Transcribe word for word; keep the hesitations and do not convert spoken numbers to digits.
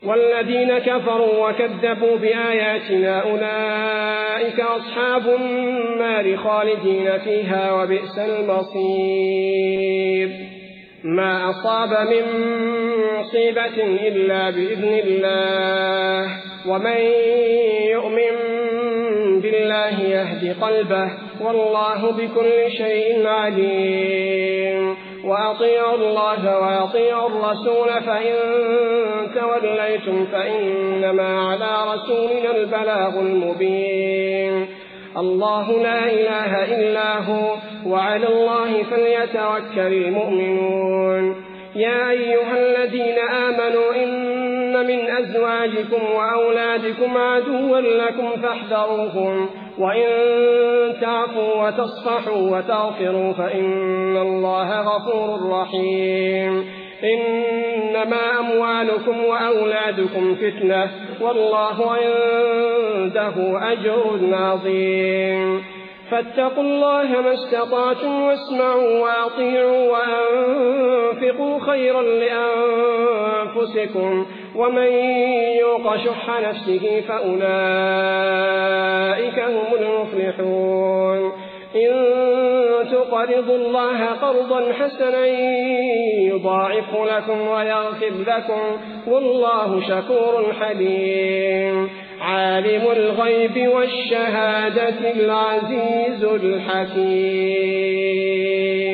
والذين كفروا وكذبوا بآياتنا أولئك أصحاب النار خالدين فيها وبئس المصير. ما أصاب من مصيبة إلا بإذن الله، ومن يؤمن بالله يهد قلبه، والله بكل شيء عليم. وأطيعوا الله وأطيعوا الرسول، فإن توليتم فإنما على رسولنا البلاغ المبين. الله لا إله إلا هو، وعلى الله فليتوكل المؤمنون. يا أيها الذين آمنوا إن من أزواجكم وأولادكم عدوا لكم فاحذروهم، وإن تعفوا وتصفحوا وتغفروا فإن الله غفور رحيم. إنما أموالكم وأولادكم فتنة، والله عنده أجر عظيم. فاتقوا الله ما استطعتم، واسمعوا وأطيعوا وأنفقوا خيرا لأنفسكم، ومن يوق شح نفسه فأولئك هم المفلحون. إن تقرضوا الله قرضا حسنا يضاعفه لكم ويغفر لكم، والله شكور حليم. عالم الغيب والشهادة العزيز الحكيم.